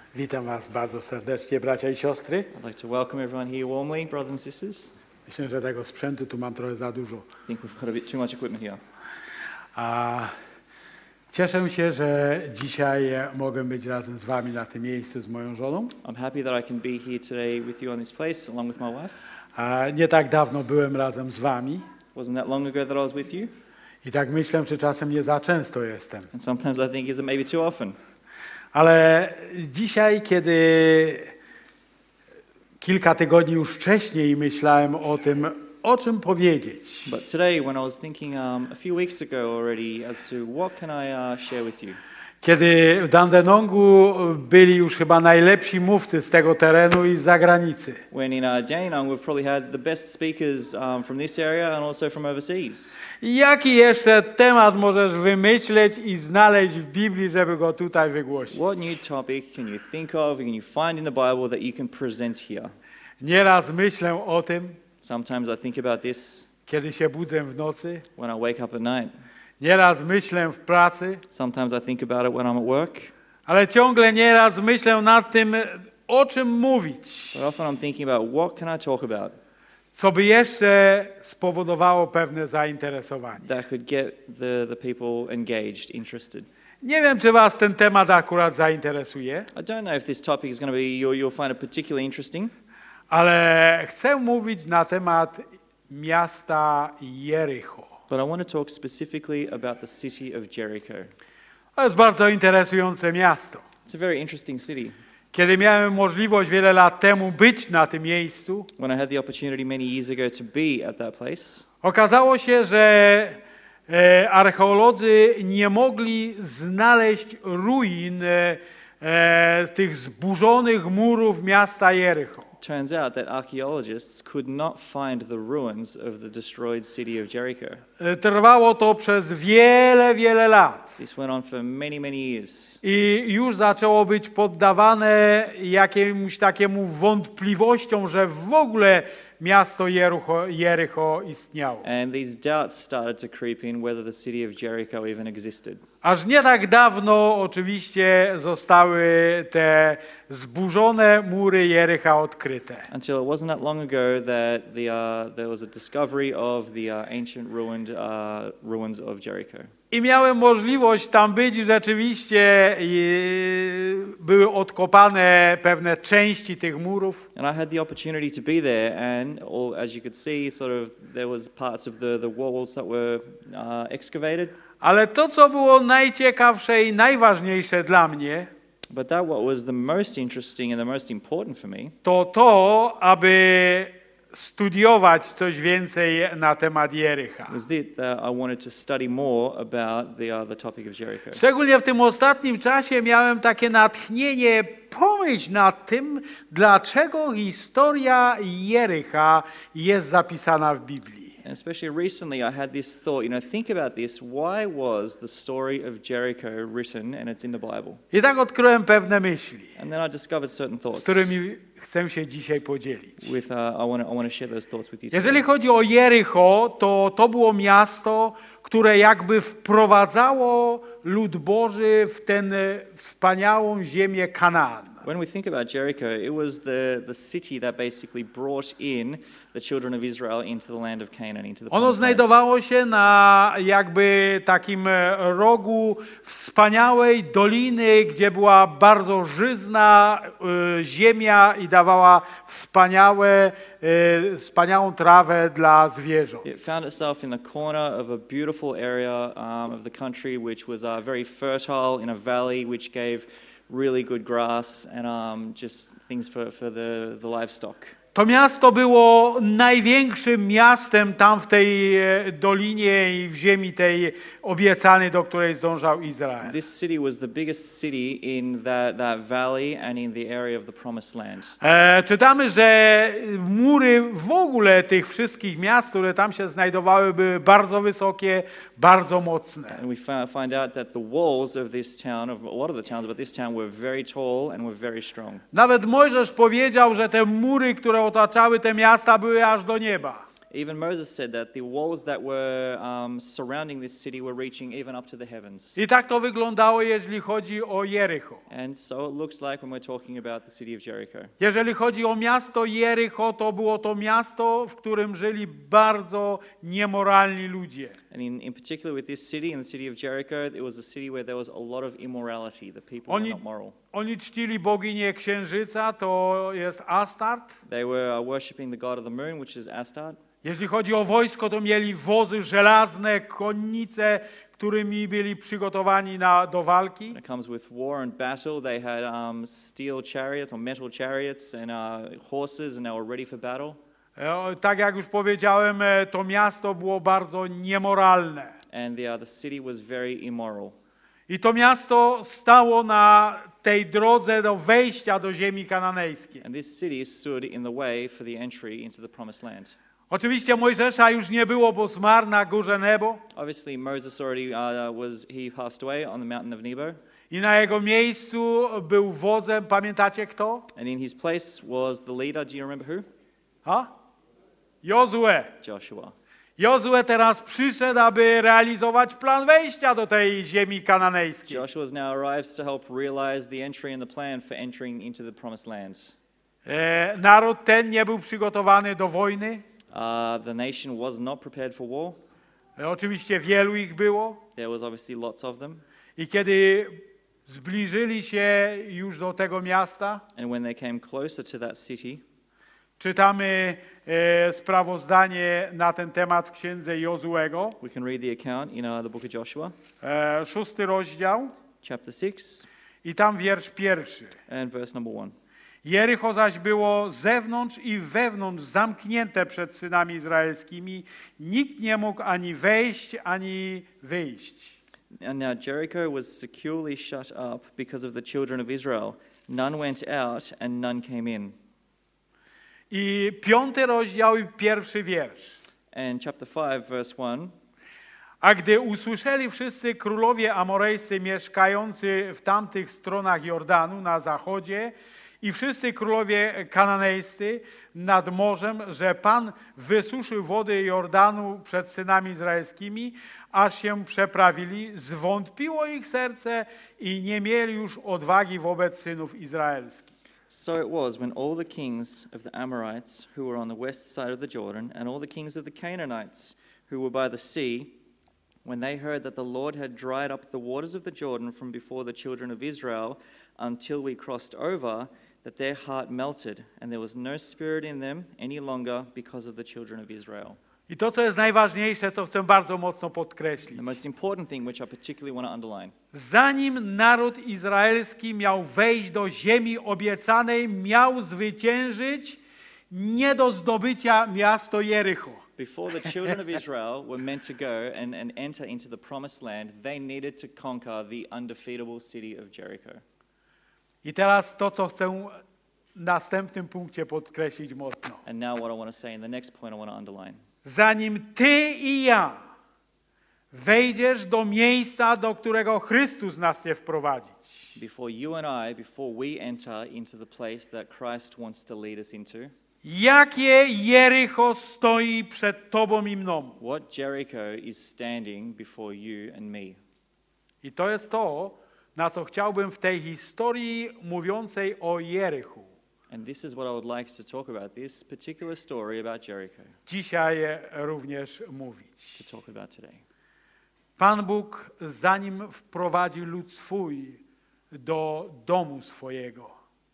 Witam Was bardzo serdecznie, bracia i siostry. I'd like to welcome everyone here warmly, brothers and sisters. Myślę, że tego sprzętu tu mam trochę za dużo. I think we've got a bit too much equipment here. A cieszę się, że dzisiaj mogę być razem z Wami na tym miejscu z moją żoną. I'm happy that I can be here today with you on this place, along with my wife. A nie tak dawno byłem razem z Wami Wasn't that long ago that I was with you? i tak myślę, czy czasem nie za często jestem. And sometimes I think, is it maybe too often? Ale dzisiaj, kiedy kilka tygodni już wcześniej myślałem o tym, o czym powiedzieć. But today, when I was thinking a few weeks ago already as to what can I share with you? Kiedy w Dandenongu byli już chyba najlepsi mówcy z tego terenu i z zagranicy. When in Dandenong we've probably had the best speakers from this area and also from overseas. Jaki jeszcze temat możesz wymyśleć i znaleźć w Biblii, żeby go tutaj wygłosić? What new topic can you think of, can you find in the Bible that you can present here? Nieraz myślę o tym, Sometimes I think about this kiedy się budzę w nocy. when I wake up at night. Nieraz myślę w pracy, Sometimes I think about it when I'm at work. ale ciągle nieraz myślę nad tym, o czym mówić. But often I'm thinking about what can I talk about Co by jeszcze spowodowało pewne zainteresowanie. that could get the people engaged, interested. Nie wiem, czy Was ten temat akurat zainteresuje, I don't know if this topic is going to be you'll find it particularly interesting, ale chcę mówić na temat miasta Jericho. but I want to talk specifically about the city of Jericho. To jest bardzo interesujące miasto. It's a very interesting city. Kiedy miałem możliwość wiele lat temu być na tym miejscu, When I had the opportunity many years ago to be at that place, okazało się, że archeolodzy nie mogli znaleźć ruin tych zburzonych murów miasta Jericho. turns out that archaeologists could not find the ruins of the destroyed city of Jericho. Trwało to przez wiele, wiele lat. This went on for many, many years. I już zaczęło być poddawane jakiemuś takiemu wątpliwościom, że w ogóle miasto Jericho istniało. And these doubts started to creep in whether the city of Jericho even existed. Aż nie tak dawno oczywiście zostały te zburzone mury Jericha odkryte. Until it wasn't that long ago that there was a discovery of the ancient ruins of Jericho. I miałem możliwość tam być i rzeczywiście były odkopane pewne części tych murów. And I had the opportunity to be there, and as you could see, sort of there was parts of the walls that were excavated. Ale to, co było najciekawsze i najważniejsze dla mnie, But that what was the most interesting and the most important for me to, aby studiować coś więcej na temat Jericha. was that I wanted to study more about the topic of Jericho. Szczególnie w tym ostatnim czasie miałem takie natchnienie pomyśl nad tym, dlaczego historia Jericha jest zapisana w Biblii. And especially recently, I had this thought, think about this. Why was the story of Jericho written and it's in the Bible? I tak odkryłem pewne myśli, And then I discovered certain z thoughts którymi chcę się dzisiaj podzielić. with, I want to share those thoughts with you Jeżeli today. chodzi o Jericho, to było miasto, które jakby wprowadzało lud Boży w tę wspaniałą ziemię Kanaan. When we think about Jericho, it was the city that basically brought in the children of Israel into the land of Canaan, into the Ono promised land. znajdowało się na jakby takim rogu wspaniałej doliny, gdzie była bardzo żyzna ziemia i dawała wspaniałą trawę dla zwierząt. It found itself in the corner of a beautiful area of the country, which was very fertile in a valley, which gave really good grass and just things for the livestock. To miasto było największym miastem tam w tej dolinie i w ziemi tej obiecanej, do której zdążał Izrael. This city was the biggest city in that valley and in the area of the promised land. Czytamy, że mury w ogóle tych wszystkich miast, które tam się znajdowały, były bardzo wysokie, bardzo mocne. And we find out that the walls of this town, of a lot of the towns, but this town were very tall and were very strong. Nawet Mojżesz powiedział, że te mury, które otaczały te miasta, były aż do nieba. Even Moses said that the walls that were surrounding this city were reaching even up to the heavens. I tak to wyglądało, jeżeli chodzi o Jericho. And so it looks like when we're talking about the city of Jericho. Jeżeli chodzi o miasto Jericho, to było to miasto, w którym żyli bardzo niemoralni ludzie. And in particular with this city, in the city of Jericho, it was a city where there was a lot of immorality. The people were not moral. Oni czcili boginię księżyca, to jest Astart. They were worshipping the god of the moon, which is Astarte. Jeśli chodzi o wojsko, to mieli wozy żelazne, konnice, którymi byli przygotowani do walki. When it comes with war and battle, they had steel chariots or metal chariots and horses, and they were ready for battle. Tak jak już powiedziałem, to miasto było bardzo niemoralne. And the city was very immoral. I to miasto stało na tej drodze do wejścia do ziemi kananejskiej. And this city stood in the way for the entry into the promised land. Oczywiście Mojżesza już nie było, bo zmarł na górze Nebo. Obviously Moses already he passed away on the mountain of Nebo. I na jego miejscu był wodzem, pamiętacie kto? And in his place was the leader, do you remember who? Jozue. Joshua. Jozue teraz przyszedł, aby realizować plan wejścia do tej ziemi kananejskiej. Joshua now arrives to help realize the entry and the plan for entering into the promised land. Naród ten nie był przygotowany do wojny. The nation was not prepared for war. Oczywiście wielu ich było. There was obviously lots of them. I kiedy zbliżyli się już do tego miasta, And when they came closer to that city, czytamy sprawozdanie na ten temat w księdze Jozuego, we can read the account in the book of Joshua, 6 rozdział chapter 6, i tam wiersz 1. and verse number 1. Jericho zaś było zewnątrz i wewnątrz zamknięte przed synami izraelskimi. Nikt nie mógł ani wejść, ani wyjść. And now Jericho was securely shut up because of the children of Israel. None went out and none came in. I 5 rozdział i 1 wiersz. And chapter 5, verse 1. A gdy usłyszeli wszyscy królowie amorejscy mieszkający w tamtych stronach Jordanu na zachodzie i wszyscy królowie kananejscy nad morzem, że Pan wysuszył wody Jordanu przed synami izraelskimi, aż się przeprawili, zwątpiło ich serce i nie mieli już odwagi wobec synów izraelskich. So it was when all the kings of the Amorites who were on the west side of the Jordan and all the kings of the Canaanites who were by the sea, when they heard that the Lord had dried up the waters of the Jordan from before the children of Israel until we crossed over, that their heart melted, and there was no spirit in them any longer because of the children of Israel. I to, co jest najważniejsze, co chcę bardzo mocno podkreślić. The most important thing which I particularly want to underline. Zanim naród izraelski miał wejść do ziemi obiecanej, miał zwyciężyć nie do zdobycia miasto Jericho. Before the children of Israel were meant to go and enter into the promised land, they needed to conquer the undefeatable city of Jericho. I teraz to, co chcę w następnym punkcie podkreślić mocno. And now what I want to say in the next point I want to underline. Zanim ty i ja wejdziesz do miejsca, do którego Chrystus nas chce wprowadzić. Before you and I, before we enter into the place that Christ wants to lead us into. Jakie Jericho stoi przed tobą i mną? What Jericho is standing before you and me. I to jest to, na co chciałbym w tej historii mówiącej o Jerichu And this is what I would like to talk about, this particular story about Jericho, dzisiaj również mówić. to talk about today. Pan Bóg, zanim wprowadzi lud swój do domu swojego,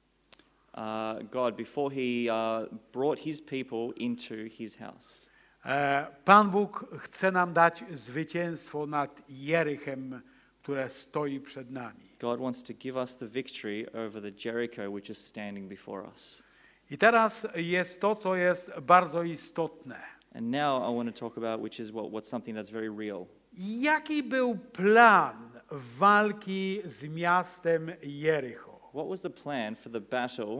God, before he brought his people into his house, Pan Bóg chce nam dać zwycięstwo nad Jerychem, które stoi przed nami. God wants to give us the victory over the Jericho which is standing before us. I teraz jest to, co jest bardzo istotne. And now I want to talk about which is what's something that's very real. Jaki był plan walki z miastem Jericho? What was the plan for the battle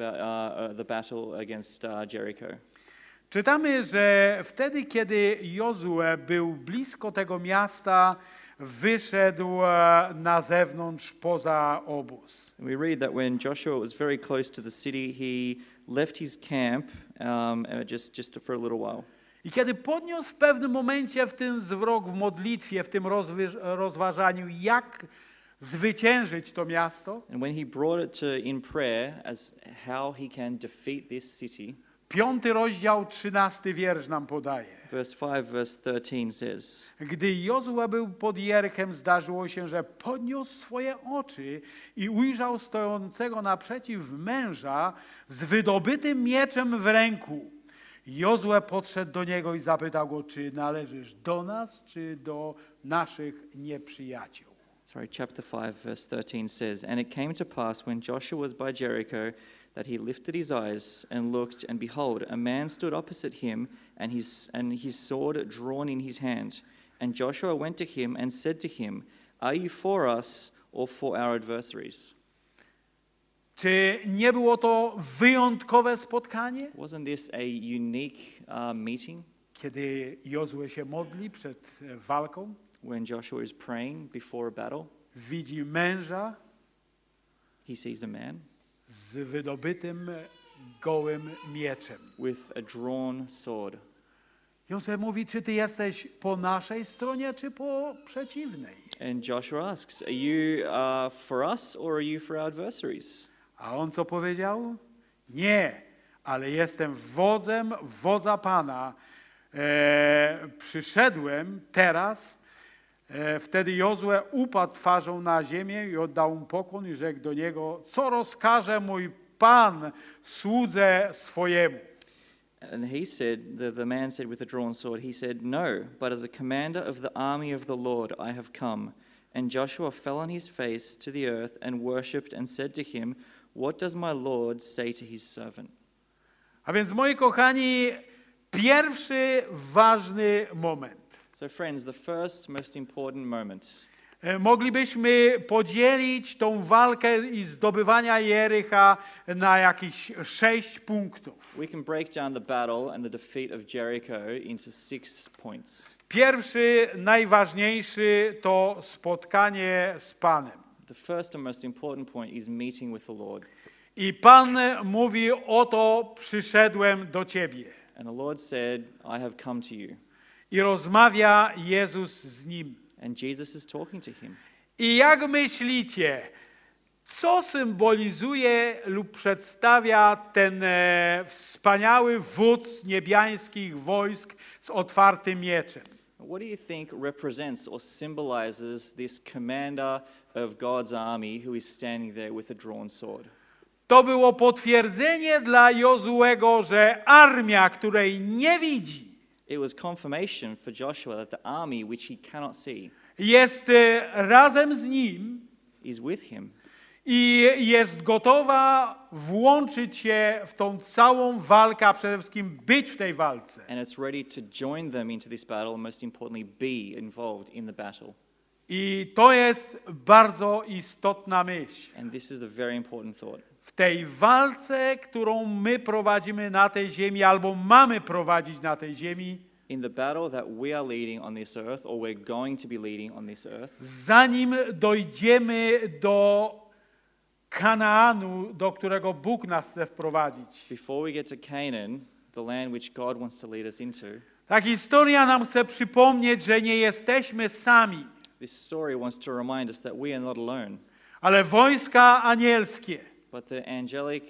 against Jericho? Czytamy, że wtedy, kiedy Jozue był blisko tego miasta, wyszedł na zewnątrz poza obóz. We read that when Joshua was very close to the city, he left his camp just for a little while. I kiedy podniósł w pewnym momencie w tym zwrok, w modlitwie, w tym rozważaniu, jak zwyciężyć to miasto, And when he brought it to in prayer as how he can defeat this city, 5 rozdział, 13 wiersz nam podaje. verse 5, verse 13 says, Gdy Jozue był pod Jerychem, zdarzyło się, że podniósł swoje oczy i ujrzał stojącego naprzeciw męża z wydobytym mieczem w ręku. Jozue podszedł do niego i zapytał go, czy należysz do nas, czy do naszych nieprzyjaciół. chapter 5, verse 13 says, And it came to pass when Joshua was by Jericho that he lifted his eyes and looked, and behold, a man stood opposite him, and his sword drawn in his hand. And Joshua went to him and said to him, Are you for us or for our adversaries? Czy nie było to wyjątkowe spotkanie, Wasn't this a unique meeting kiedy Jozue się modli przed walką, when Joshua is praying before a battle? widzi męża He sees a man z wydobytym gołym mieczem. with a drawn sword. Jozue mówi, czy ty jesteś po naszej stronie, czy po przeciwnej? And Joshua asks, Are you for us or are you for our adversaries? A on co powiedział? Nie, ale jestem wodzem wodza Pana. Przyszedłem teraz. Wtedy Jozue upadł twarzą na ziemię i oddał mu pokłon i rzekł do niego, co rozkaże mój Pan słudze swojemu. And he said, the man said with the drawn sword, he said, No, but as a commander of the army of the Lord I have come. And Joshua fell on his face to the earth and worshipped and said to him, What does my Lord say to his servant? A więc, moi kochani, pierwszy ważny moment. So friends, the first most important moment. Moglibyśmy podzielić tą walkę i zdobywania Jericha na jakieś 6 punktów. We can break down the battle and the defeat of Jericho into 6 points. Pierwszy, najważniejszy to spotkanie z Panem. The first and most important point is meeting with the Lord. I Pan mówi, oto przyszedłem do Ciebie. And the Lord said, I have come to you. I rozmawia Jezus z nim. And Jesus is talking to him. I jak myślicie, co symbolizuje lub przedstawia ten wspaniały wódz niebiańskich wojsk z otwartym mieczem? What do you think represents or symbolizes this commander of God's army who is standing there with a drawn sword? To było potwierdzenie dla Jozuego, że armia, której nie widzi, It was confirmation for Joshua that the army which he cannot see jest razem z nim is with him i jest gotowa włączyć się w tą całą walkę, a przede wszystkim być w tej walce. and it's ready to join them into this battle and most importantly be involved in the battle. I to jest bardzo istotna myśl. And this is a very important thought. W tej walce, którą my prowadzimy na tej ziemi albo mamy prowadzić na tej ziemi, In the battle that we are leading on this earth or we're going to be leading on this earth, zanim dojdziemy do Kanaanu, do którego Bóg nas chce wprowadzić. before we get to Canaan, the land which God wants to lead us into, Ta historia nam chce przypomnieć, że nie jesteśmy sami, this story wants to remind us that we are not alone, ale wojska anielskie but the angelic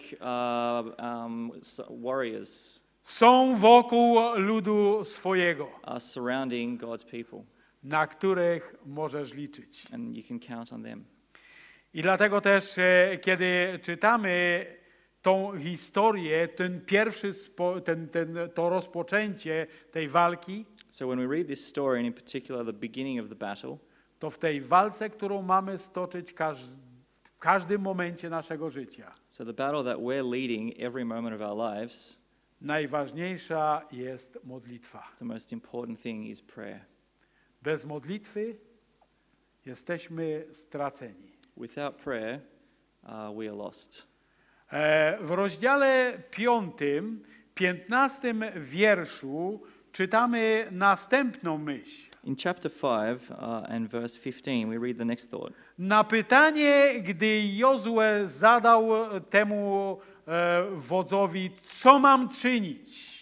warriors są wokół ludu swojego, are surrounding God's people, na których możesz liczyć. and you can count on them. I dlatego też, kiedy czytamy tą historię, ten pierwszy, to rozpoczęcie tej walki, So when we read this story, and in particular the beginning of the battle, to w tej walce, którą mamy stoczyć w każdym momencie naszego życia, so the battle that we're leading every moment of our lives, najważniejsza jest modlitwa. the most important thing is prayer. Bez modlitwy jesteśmy straceni. Without prayer, we are lost. W rozdziale 5, 15 wierszu czytamy następną myśl. In chapter 5 and verse 15, we read the next thought. Na pytanie, gdy Jozue zadał temu wodzowi, co mam czynić?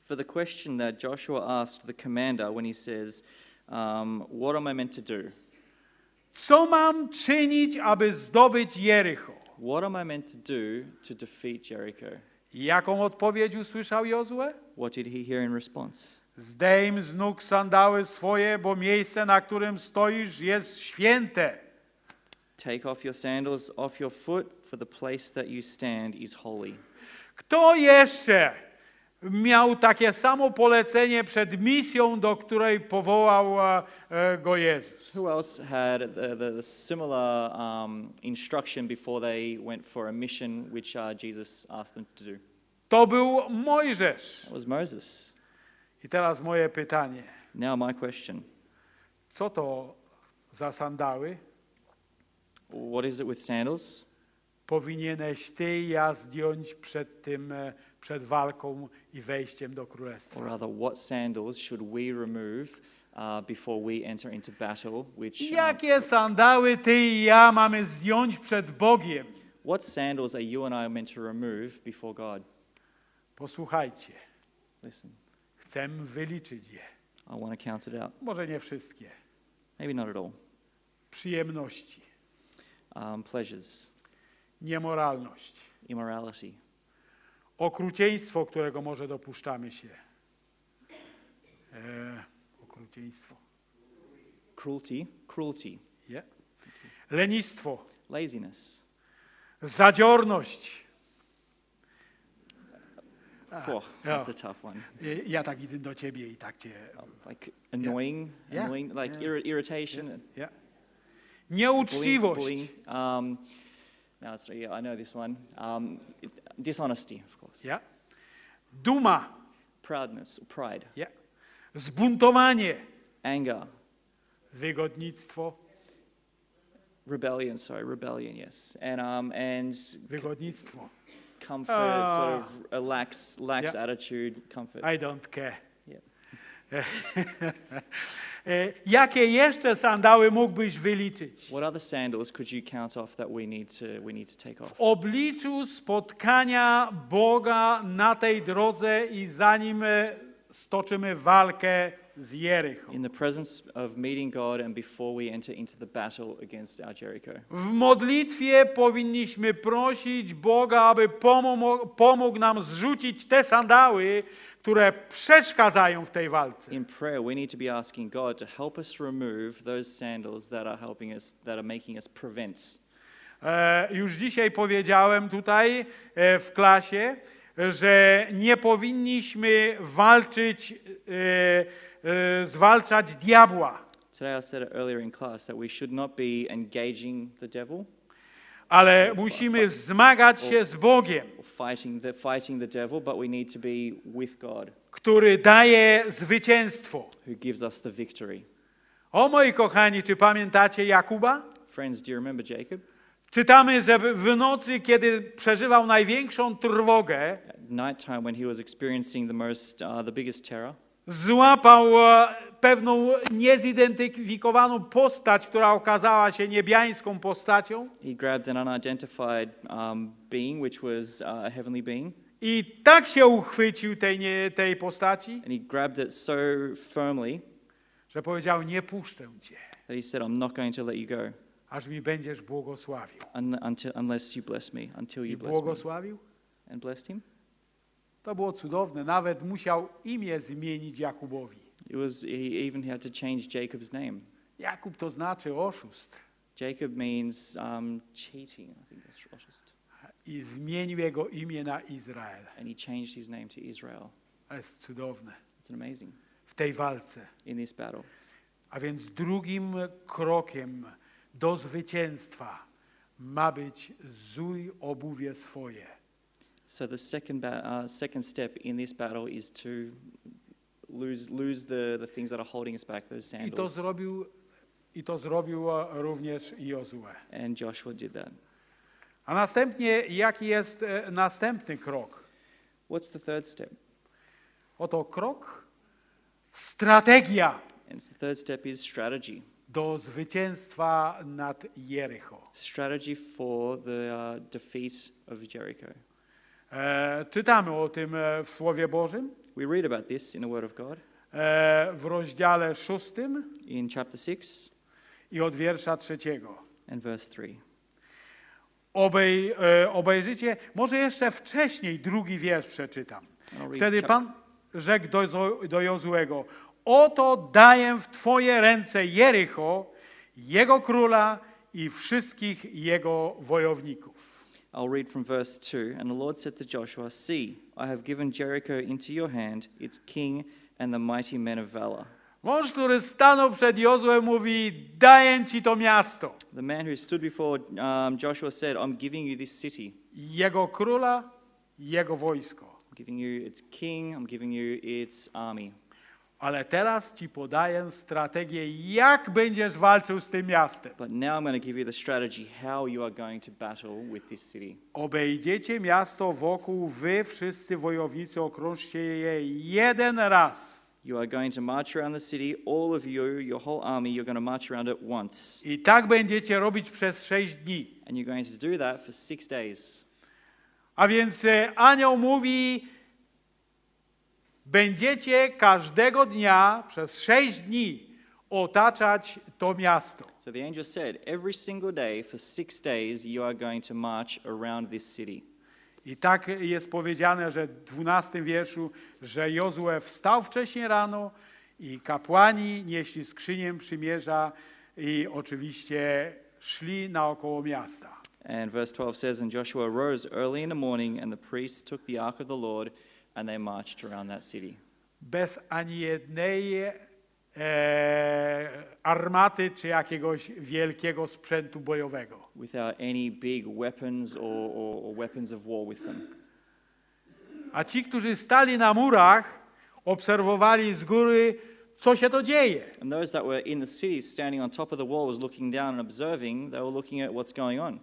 For the question that Joshua asked the commander when he says, what am I meant to do? Co mam czynić, aby zdobyć Jericho? What am I meant to do to defeat Jericho? Jaką odpowiedź usłyszał Jozue? What did he hear in response? Zdejm z nóg sandały swoje, bo miejsce, na którym stoisz, jest święte. Take off your sandals off your foot, for the place that you stand is holy. Kto jeszcze miał takie samo polecenie przed misją, do której powołał go Jezus? Who else had the similar instruction before they went for a mission which Jesus asked them to do? To był Mojżesz. That was Moses. I teraz moje pytanie. Now my question. Co to za sandały? What is it with sandals? Powinieneś ty i ja zdjąć przed walką i wejściem do królestwa. Or rather, what sandals should we remove before we enter into battle? Jakie sandały ty i ja mamy zdjąć przed Bogiem? What sandals are you and I meant to remove before God? Posłuchajcie, Listen, chcę wyliczyć je. I want to count it out. Może nie wszystkie. Maybe not at all. Przyjemności, Pleasures, niemoralność, immorality, okrucieństwo, którego może dopuszczamy się. Okrucieństwo. cruelty, Yeah. Lenistwo, laziness. zadziorność. That's a tough one. Ja tak idę do ciebie i tak cię... Like annoying, Yeah. like Yeah. irritation, Yeah. Nieuczciwość. bullying. Now I know this one. Dishonesty, of course. Yeah. Duma. Proudness, pride, Yeah. Zbuntowanie. anger, Wygodnictwo. rebellion. Yes, and Wygodnictwo. comfort, sort of a lax Yeah. attitude, comfort. I don't care. Yeah. Jakie jeszcze sandały mógłbyś wyliczyć? What other sandals could you count off that we need to take W off? obliczu spotkania Boga na tej drodze i zanim stoczymy walkę z Jericho. In the presence of meeting God and before we enter into the battle against our Jericho. W modlitwie powinniśmy prosić Boga, aby pomógł nam zrzucić te sandały, które przeszkadzają w tej walce. In prayer, we need to be asking God to help us remove those sandals that are helping us, that are making us prevent. Już dzisiaj powiedziałem tutaj w klasie, że nie powinniśmy zwalczać diabła, Today I said it earlier in class that we should not be engaging the devil ale musimy zmagać się z Bogiem, or fighting the devil, but we need to be with God, który daje zwycięstwo. who gives us the victory. O moi kochani, czy pamiętacie Jakuba? Friends, do you remember Jacob? Czytamy, że w nocy, kiedy przeżywał największą trwogę, At nighttime, when he was experiencing the biggest terror, złapał pewną niezidentyfikowaną postać, która okazała się niebiańską postacią he grabbed an unidentified being, which was a heavenly being, i tak się uchwycił tej postaci, and he grabbed it so firmly że powiedział: nie puszczę cię, that he said, "I'm not going to let you go aż mi będziesz błogosławił. unless you bless me, until I you bless me." błogosławił? And blessed him. To było cudowne. Nawet musiał imię zmienić Jakubowi. He even had to change Jacob's name. Jakub to znaczy oszust. Jacob means cheating, I think that's oszust. I zmienił jego imię na Izrael. And he changed his name to Israel. To jest cudowne. It's amazing. W tej walce. In this battle. A więc drugim krokiem do zwycięstwa ma być zuj obuwie swoje. So the second step in this battle is to lose the things that are holding us back, those sandals. I to zrobił również Jozue. And Joshua did that. A następnie jaki jest następny krok? What's the third step? Oto krok, strategia And the third step is strategy. do zwycięstwa nad Jericho. Strategy for the defeat of Jericho. Czytamy o tym w Słowie Bożym. We read about this in the Word of God w rozdziale 6 in chapter 6 i od wiersza 3. and verse 3. Obejrzycie, może jeszcze wcześniej drugi wiersz przeczytam. read Wtedy chap- Pan rzekł do Jozuego: oto daję w twoje ręce Jericho, jego króla i wszystkich jego wojowników. I'll read from verse 2. And the Lord said to Joshua, See, I have given Jericho into your hand, its king and the mighty men of valor. Mąż, który stanął przed Jozue, mówi: daję ci to miasto, The man who stood before Joshua said, I'm giving you this city. jego króla, jego wojsko. I'm giving you its king, I'm giving you its army. Ale teraz ci podaję strategię, jak będziesz walczył z tym miastem. But now I'm going to give you the strategy how you are going to battle with this city. Obejdziecie miasto wokół, wy wszyscy wojownicy, okrążcie je jeden raz. You are going to march around the city, all of you, your whole army, you're going to march around it once. I tak będziecie robić przez 6 dni. And you're going to do that for 6 days. A więc anioł mówi: będziecie każdego dnia przez 6 dni otaczać to miasto. So the angel said, every single day for 6 days you are going to march around this city. I tak jest powiedziane, że w 12 wierszu, że Jozue wstał wcześnie rano i kapłani nieśli skrzynię przymierza i oczywiście szli naokoło miasta. And verse 12 says, And Joshua rose early in the morning, and the priests took the ark of the Lord, and they marched around that city. Bez ani jednej armaty czy jakiegoś wielkiego sprzętu bojowego. Without any big weapons or weapons of war with them. A ci, którzy stali na murach, obserwowali z góry, co się to dzieje. And those that were in the city standing on top of the walls looking down and observing, they were looking at what's going on.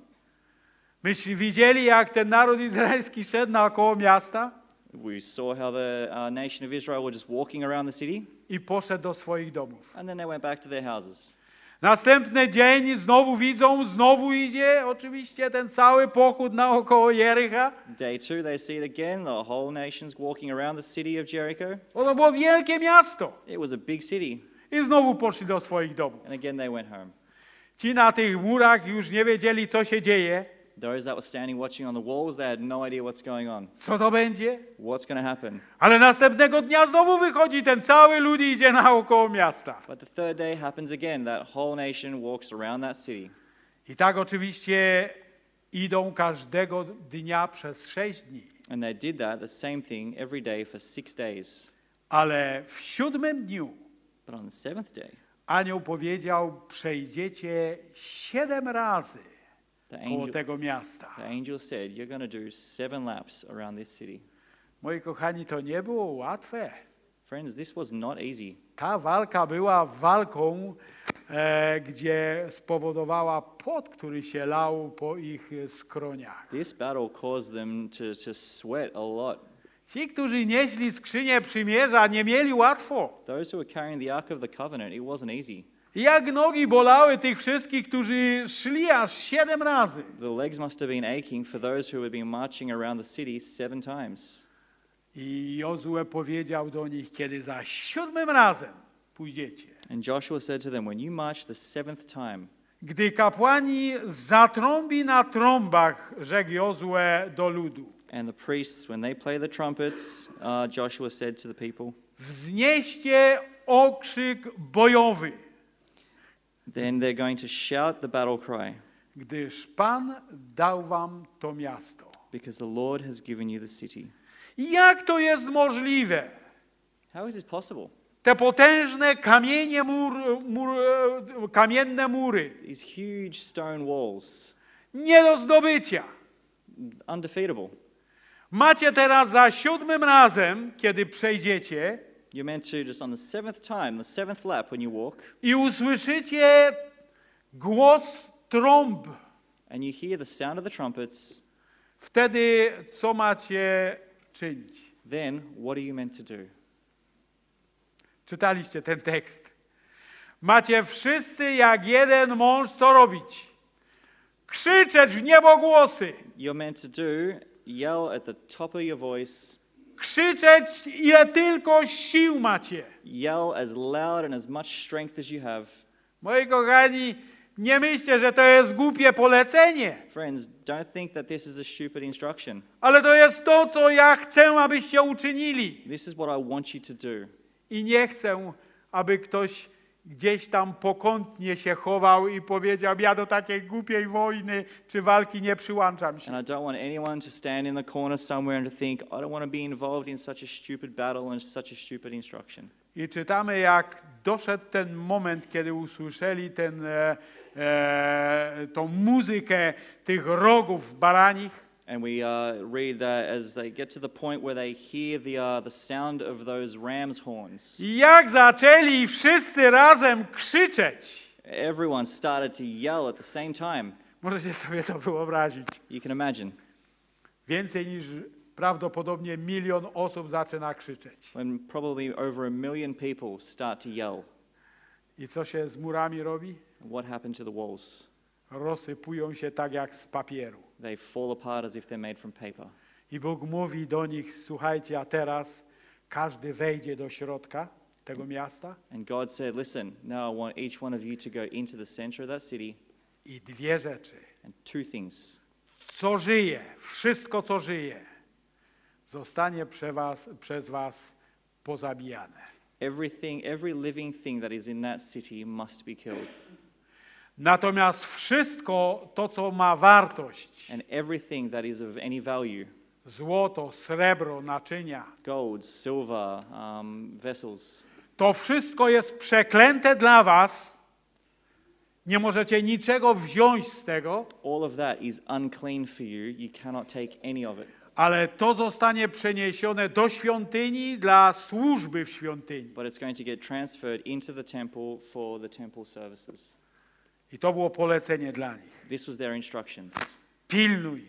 Myśmy widzieli, jak ten naród izraelski szedł naokoło miasta We saw how the nation of Israel were just walking around the city, i poszedł do swoich domów. and then they went back to their houses. Następny dzień znowu widzą, znowu idzie oczywiście ten cały pochód naokoło Jericha. Day 2, they see it again, the whole nation's walking around the city of Jericho. Bo to było wielkie miasto. It was a big city, I znowu poszli do swoich domów. and again they went home. Ci na tych murach już nie wiedzieli, co się dzieje, Those that were standing watching on the walls, they had no idea what's going on. co to będzie. What's going to happen? Ale następnego dnia znowu wychodzi ten cały lud i idzie naokoło miasta. But the third day happens again. That whole nation walks around that city. I tak oczywiście idą każdego dnia przez 6 dni. And they did that, the same thing, every day for 6 days. Ale w 7 dniu But on the seventh day, anioł powiedział: przejdziecie 7 razy koło tego miasta. the angel said, you're going to do 7 laps around this city. Moi kochani, to nie było łatwe. Friends, this was not easy. Ta walka była walką, gdzie spowodowała pot, który się lał po ich skroniach. This battle caused them to sweat a lot. Ci, którzy nieśli skrzynię przymierza, nie mieli łatwo. Those who were carrying the Ark of the Covenant, it wasn't easy. Jak nogi bolały tych wszystkich, którzy szli aż 7 razy. The legs must have been aching for those who had been marching around the city 7 times. I Jozue powiedział do nich: kiedy za 7 razem pójdziecie, And Joshua said to them, when you march the 7th time, gdy kapłani zatrąbi na trąbach, rzekł Jozue do ludu, and the priests, when they play the trumpets, Joshua said to the people, wznieście okrzyk bojowy, then they're going to shout the battle cry, gdyż Pan dał wam to miasto. because the Lord has given you the city. Jak to jest możliwe? How is this possible? Te potężne kamienne mury, These huge stone walls, nie do zdobycia. undefeatable. Macie teraz za 7 razem, kiedy przejdziecie You're meant to, just on the 7th time, the 7th lap when you walk, i usłyszycie głos trąb. and you hear the sound of the trumpets, Wtedy co macie czynić? then what are you meant to do? Czytaliście ten tekst. Macie wszyscy jak jeden mąż co robić? Krzyczeć w niebogłosy. You're meant to yell at the top of your voice, krzyczeć ile tylko sił macie. Yell as loud and as much strength as you have. Moi kochani, nie myślcie, że to jest głupie polecenie, Friends, don't think that this is a stupid instruction. ale to jest to, co ja chcę, abyście uczynili. This is what I want you to do. I nie chcę, aby ktoś gdzieś tam pokątnie się chował i powiedział, ja do takiej głupiej wojny czy walki nie przyłączam się. And I don't want anyone to stand in the corner somewhere and to think, I don't want to be involved in such a stupid battle and such a stupid instruction. I czytamy, jak doszedł ten moment, kiedy usłyszeli tą muzykę tych rogów baranich. And we read that as they get to the point where they hear the sound of those ram's horns. I jak zaczęli wszyscy razem krzyczeć. Everyone started to yell at the same time. Możecie sobie to wyobrazić. You can imagine. Więcej niż prawdopodobnie 1 milion osób zaczyna krzyczeć. When probably over 1 million people start to yell. I co się z murami robi? What happened to the walls? Rozsypują się tak jak z papieru. They fall apart as if they're made from paper. I Bóg mówi do nich, słuchajcie, a teraz każdy wejdzie do środka tego miasta And God said, listen, now I want each one of you to go into the center of that city. i 2 rzeczy. And 2 things. Co żyje, wszystko co żyje, zostanie przez was pozabijane. Every living thing that is in that city must be killed. Natomiast wszystko to, co ma wartość, And everything that is of any value, złoto, srebro, naczynia, gold, silver, vessels, to wszystko jest przeklęte dla was. Nie możecie niczego wziąć z tego, all of that is unclean for you. You cannot take any of it. ale to zostanie przeniesione do świątyni dla służby w świątyni. But it's going to get transferred into the temple for the temple services. I to było polecenie dla nich. This was their instructions. Pilnuj,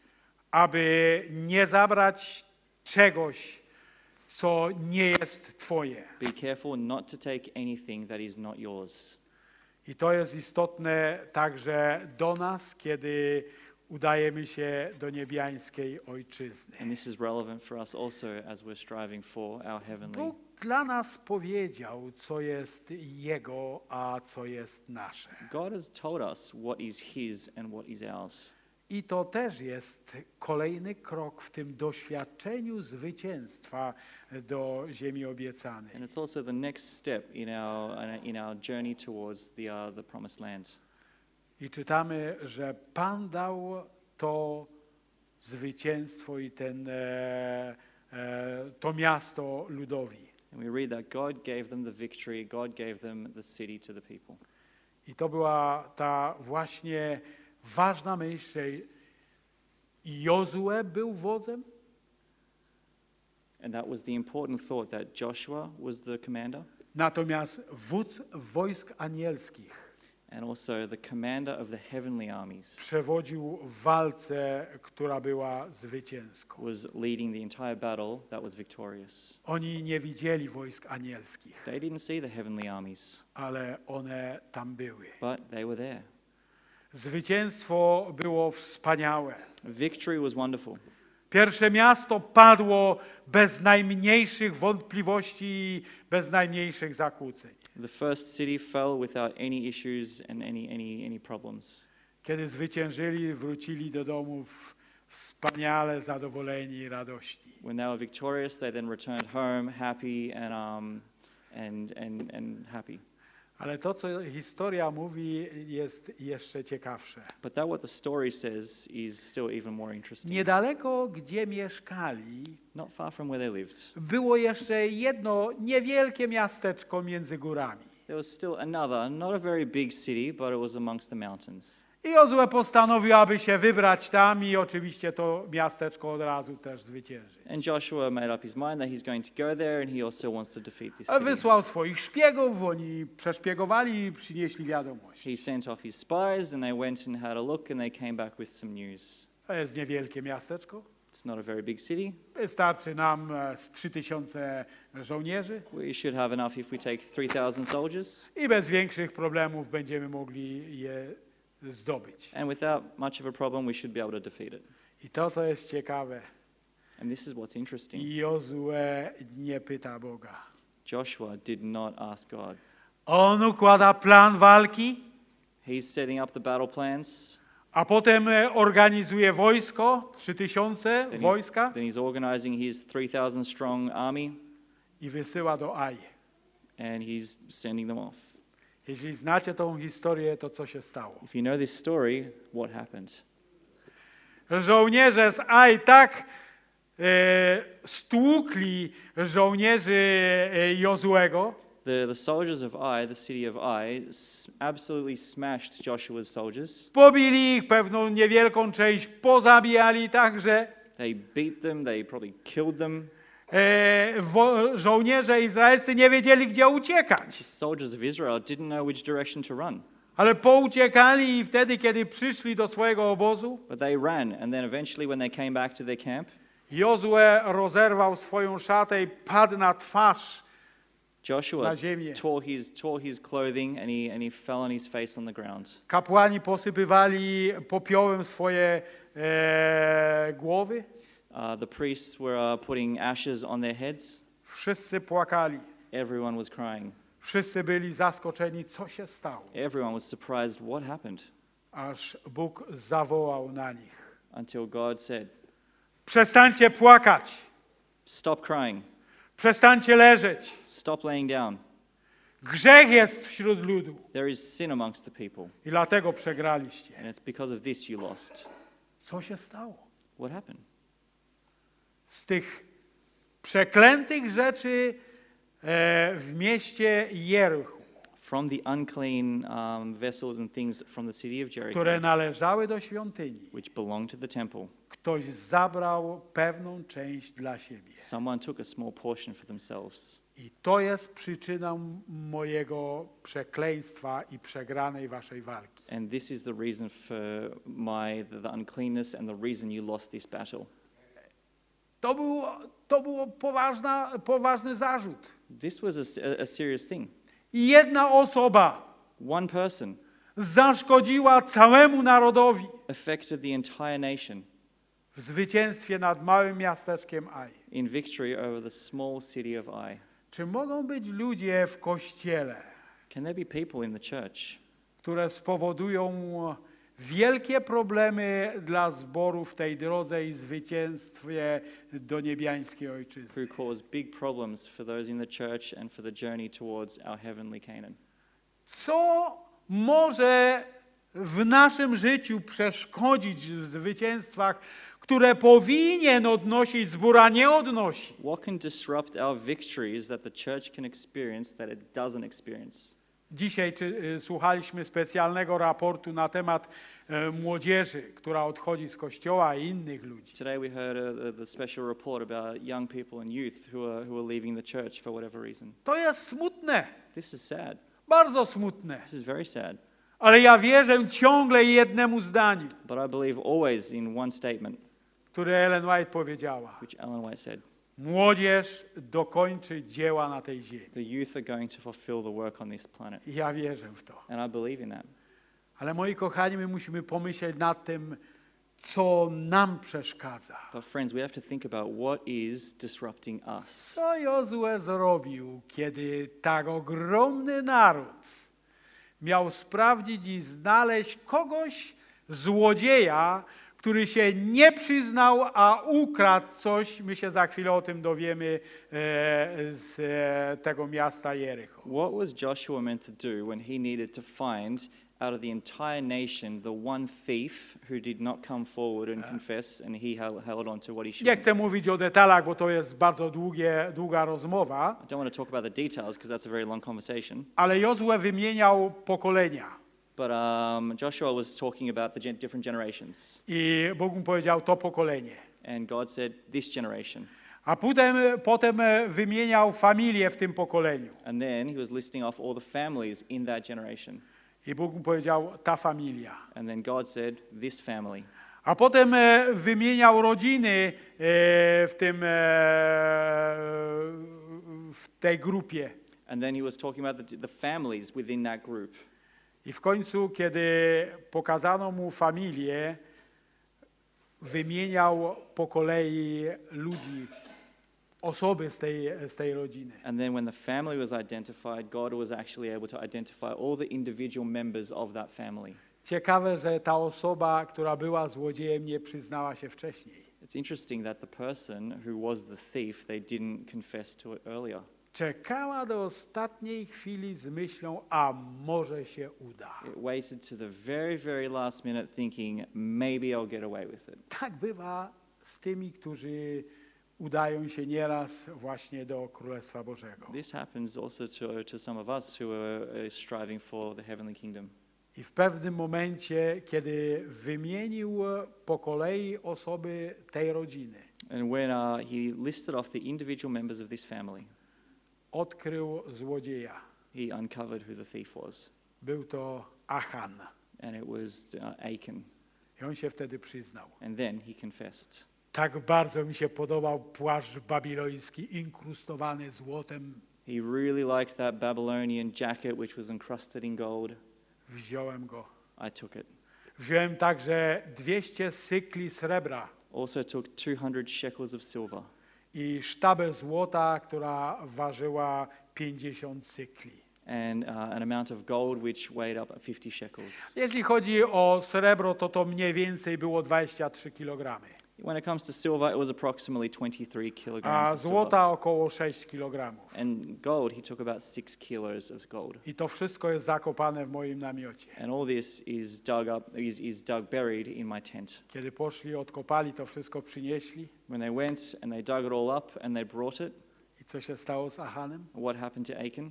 aby nie zabrać czegoś, co nie jest twoje. Be careful not to take anything that is not yours. I to jest istotne także do nas, kiedy udajemy się do niebiańskiej Ojczyzny. And this is relevant for us also as we're striving for our heavenly. Bóg dla nas powiedział, co jest Jego, a co jest nasze. God has told us what is His and what is ours. I to też jest kolejny krok w tym doświadczeniu zwycięstwa do ziemi obiecanej. And it's also the next step in our journey towards the promised land. I czytamy, że Pan dał to zwycięstwo i to miasto ludowi. And we read that God gave them the victory, God gave them the city to the people. I to była ta właśnie ważna myśl, że Jozue był wodzem, And that was the important thought, that Joshua was the commander, natomiast wódz wojsk anielskich and also the commander of the heavenly armies przewodził w walce, która była zwycięską. was leading the entire battle that was victorious. Oni nie widzieli wojsk anielskich, They didn't see the heavenly armies, ale one tam były. but they were there. Zwycięstwo było wspaniałe. Victory was wonderful. Pierwsze miasto padło bez najmniejszych wątpliwości i bez najmniejszych zakłóceń. The first city fell without any issues and any problems. Kiedy zwyciężyli, wrócili do domów wspaniale zadowoleni i radośni. When they were victorious, they then returned home happy and happy. Ale to, co historia mówi, jest jeszcze ciekawsze. But that what the story says is still even more interesting. Niedaleko, gdzie mieszkali, Not far from where they lived, było jeszcze jedno niewielkie miasteczko między górami. there was still another, not a very big city, but it was amongst the mountains. I Jozue postanowił, aby się wybrać tam i oczywiście to miasteczko od razu też zwyciężyć. And Joshua made up his mind that he's going to go there and he also wants to defeat this A city. wysłał swoich szpiegów, oni przeszpiegowali i przynieśli wiadomość. He sent off his spies and they went and had a look and they came back with some news. To jest niewielkie miasteczko. It's not a very big city. Wystarczy nam z 3000 żołnierzy We should have enough if we take 3,000 soldiers. i bez większych problemów będziemy mogli je zdobyć. And without much of a problem, we should be able to defeat it. I to, co jest ciekawe, And this is what's interesting. I Jozue nie pyta Boga. Joshua did not ask God. On układa plan walki, He's setting up the battle plans. a potem organizuje wojsko, 3000 wojska Then he's organizing his 3,000 strong army i wysyła do Ai. and he's sending them off. Jeśli znacie tą historię, to co się stało? If you know this story, what happened? Żołnierze z Ai tak stłukli żołnierzy Jozuego, The soldiers of Ai, the city of Ai, absolutely smashed Joshua's soldiers. pobili ich, pewną niewielką część pozabijali także. They beat them, they probably killed them. Żołnierze izraelscy nie wiedzieli, gdzie uciekać. The soldiers of Israel didn't know which direction to run. Ale pouciekali i wtedy, kiedy przyszli do swojego obozu, But they ran, and then eventually when they came back to their camp, Jozue rozerwał swoją szatę i padł na twarz Joshua na ziemię. tore his clothing and he fell on his face on the ground. Kapłani posypywali popiołem swoje głowy. The priests were putting ashes on their heads. Wszyscy płakali. Everyone was crying. Wszyscy byli zaskoczeni, co się stało. Everyone was surprised what happened Aż Bóg zawołał na nich. until God said, Przestańcie płakać. "Stop crying. Przestańcie leżeć. Stop laying down. Grzech jest wśród ludu. There is sin amongst the people, I dlatego przegraliście. and it's because of this you lost." Co się stało? What happened? Z tych przeklętych rzeczy w mieście Jerichu, From the unclean vessels and things from the city of Jericho, które należały do świątyni, which belonged to the temple, ktoś zabrał pewną część dla siebie. someone took a small portion for themselves. I to jest przyczyną mojego przekleństwa i przegranej waszej walki. And this is the reason for the uncleanness and the reason you lost this battle. To było poważny zarzut. This was a serious thing. I jedna osoba One person zaszkodziła całemu narodowi affected the entire nation w zwycięstwie nad małym miasteczkiem Ai. in victory over the small city of Ai. Czy mogą być ludzie w kościele, Can there be people in the church które spowodują wielkie problemy dla zboru w tej drodze i zwycięstwie do niebiańskiej ojczyzny? who cause big problems for those in the church and for the journey towards our heavenly Canaan? Co może w naszym życiu przeszkodzić w zwycięstwach, które powinien odnosić zbór, a nie odnosi? What can disrupt our victories that the church can experience that it doesn't experience? Dzisiaj słuchaliśmy specjalnego raportu na temat młodzieży, która odchodzi z kościoła i innych ludzi. Today we heard the special report about young people and youth who are leaving the church for whatever reason. To jest smutne, This is sad. bardzo smutne. This is very sad. Ale ja wierzę ciągle jednemu zdaniu, But I believe always in one statement, które Ellen White powiedziała. which Ellen White said, Młodzież dokończy dzieła na tej ziemi. the youth are going to fulfill the work on this planet. I ja wierzę w to. And I believe in that. Ale moi kochani, my musimy pomyśleć nad tym, co nam przeszkadza. But friends, we have to think about what is disrupting us. Co Jozue zrobił, kiedy tak ogromny naród miał sprawdzić i znaleźć kogoś, złodzieja, który się nie przyznał, a ukradł coś. My się za chwilę o tym dowiemy z tego miasta Jericho. What was Joshua meant to do when he needed to find out of the entire nation the one thief who did not come forward and confess, and he held on to what he should? Nie chcę mówić o detalach, bo to jest bardzo długa rozmowa, I don't want to talk about the details because that's a very long conversation. ale Jozue wymieniał pokolenia. But Joshua was talking about the different generations. I Bóg mu powiedział to pokolenie. And God said, this generation. A potem wymieniał familię w tym pokoleniu. And then he was listing off all the families in that generation. I Bóg mu powiedział ta familia. And then God said, this family. A potem wymieniał rodziny w tej grupie. And then he was talking about the families within that group. I w końcu, kiedy pokazano mu familię, wymieniał po kolei ludzi, osoby z tej rodziny. And then when the family was identified, God was actually able to identify all the individual members of that family. Ciekawe, że ta osoba, która była złodziejem, nie przyznała się wcześniej. It's interesting that the person who was the thief, they didn't confess to it earlier. Czekała do ostatniej chwili z myślą, a może się uda. It waited to the very, very last minute thinking, maybe I'll get away with it. Tak bywa z tymi, którzy udają się nieraz właśnie do Królestwa Bożego. This happens also to some of us who are striving for the heavenly kingdom. I w pewnym momencie, kiedy wymienił po kolei osoby tej rodziny, And when he listed off the individual members of this family, odkrył złodzieja. he uncovered who the thief was. Był to Achan. And it was Achan. I on się wtedy przyznał. And then he confessed. Tak bardzo mi się podobał płaszcz babiloński, inkrustowany złotem. He really liked that Babylonian jacket which was encrusted in gold. Wziąłem go. I took it. Wziąłem także 200 cykli srebra Also took 200 shekels of silver i sztabę złota, która ważyła 50 cykli. and an amount of gold which weighed up 50 shekels. Jeśli chodzi o srebro, to mniej więcej było 23 kg, When it comes to silver, it was approximately 23 kilograms a of silver. złota około 6 kg. And gold, he took about 6 kilos of gold. I to wszystko jest zakopane w moim namiocie. And all this is dug buried in my tent. Kiedy poszli, odkopali, to wszystko przynieśli. When they went and they dug it all up and they brought it, I co się stało z Achanem? what happened to Achan?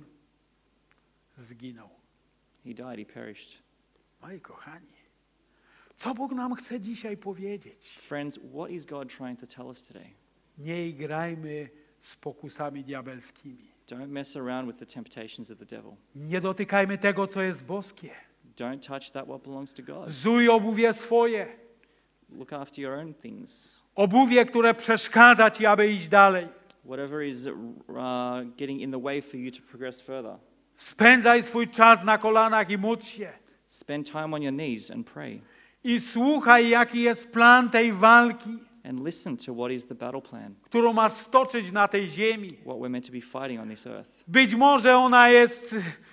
Zginął. He died, he perished. Moi kochani, co Bóg nam chce dzisiaj powiedzieć? Friends, what is God trying to tell us today? Nie grajmy z pokusami diabelskimi. Don't mess around with the temptations of the devil. Nie dotykajmy tego, co jest boskie. Don't touch that what belongs to God. Zuj obuwie swoje. Look after your own things. Obuwie, które przeszkadza ci, aby iść dalej. Whatever is getting in the way for you to progress further. Spędzaj swój czas na kolanach i módl się. Spend time on your knees and pray. I słuchaj, jaki jest plan tej walki, And listen to what is the battle plan. którą masz stoczyć na tej ziemi. What we're meant to be fighting on this earth. Być może ona jest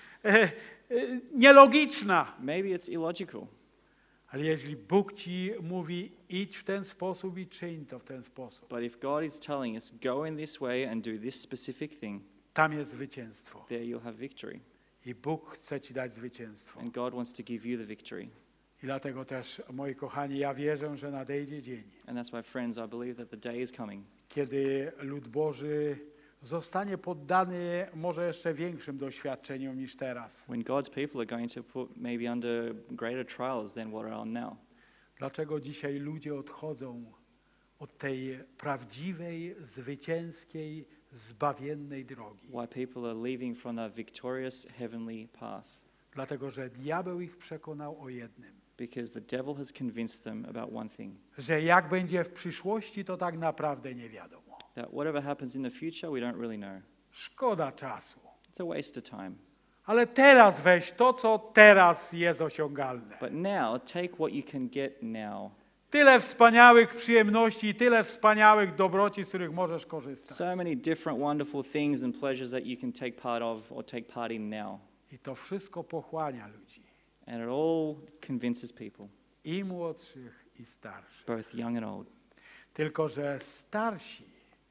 nielogiczna, Maybe it's illogical. ale jeśli Bóg ci mówi, idź w ten sposób i czyń to w ten sposób, But if God is telling us, go in this way and do this specific thing, tam jest zwycięstwo. there you'll have victory. I Bóg chce ci dać zwycięstwo. And God wants to give you the victory. I dlatego też, moi kochani, ja wierzę, że nadejdzie dzień, And that's why, friends, I believe that the day is coming kiedy lud Boży zostanie poddany może jeszcze większym doświadczeniom niż teraz. when God's people are going to put maybe under greater trials than what are on now. Dlaczego dzisiaj ludzie odchodzą od tej prawdziwej, zwycięskiej, zbawiennej drogi? Why people are leaving from that victorious heavenly path. Dlatego, że diabeł ich przekonał o jednym, Because the devil has convinced them about one thing, że jak będzie w przyszłości, to tak naprawdę nie wiadomo. that whatever happens in the future, we don't really know. Szkoda czasu. It's a waste of time. Ale teraz weź to, co teraz jest osiągalne. But now, take what you can get now. Tyle wspaniałych przyjemności i tyle wspaniałych dobroci, z których możesz korzystać. So many different wonderful things and pleasures that you can take part of or take part in now. I to wszystko pochłania ludzi. And it all convinces people, I młodszych, i starszych. both young and old. Tylko że starsi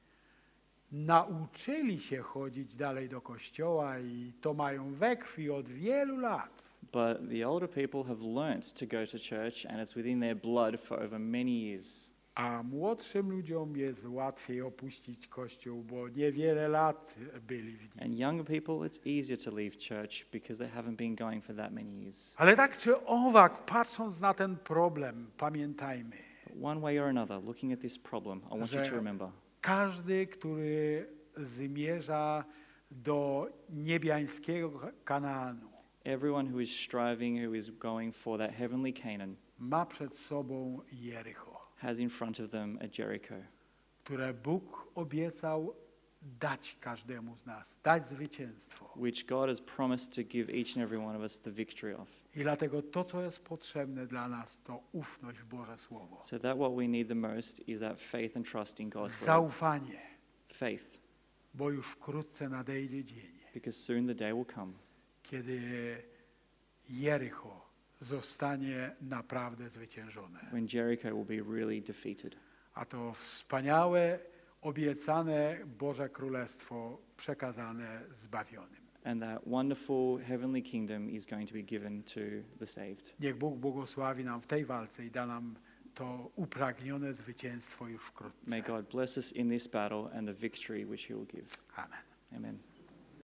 nauczyli się chodzić dalej do kościoła i to mają we krwi od wielu lat. But the older people have learnt to go to church and it's within their blood for over many years. A młodszym ludziom jest łatwiej opuścić kościół, bo niewiele lat byli w nim. And younger people, it's easier to leave church because they haven't been going for that many years. Ale tak czy owak, patrząc na ten problem, pamiętajmy, But one way or another, looking at this problem, I want you to remember, każdy, który zmierza do niebiańskiego Kanaanu, everyone who is striving, who is going for that heavenly Canaan, ma przed sobą Jericho, has in front of them a Jericho, które Bóg obiecał dać każdemu z nas, dać zwycięstwo. which God has promised to give each and every one of us the victory of. I dlatego to, co jest potrzebne dla nas, to ufność w Boże Słowo. So that what we need the most is that faith and trust in God's word. Zaufanie, Faith, bo już wkrótce nadejdzie dzień, because soon the day will come kiedy Jericho zostanie naprawdę zwyciężone. when Jericho will be really defeated. A to wspaniałe, obiecane Boże Królestwo przekazane zbawionym. And that wonderful heavenly kingdom is going to be given to the saved. Niech Bóg błogosławi nam w tej walce i da nam to upragnione zwycięstwo już wkrótce. May God bless us in this battle and the victory which he will give. Amen. Amen.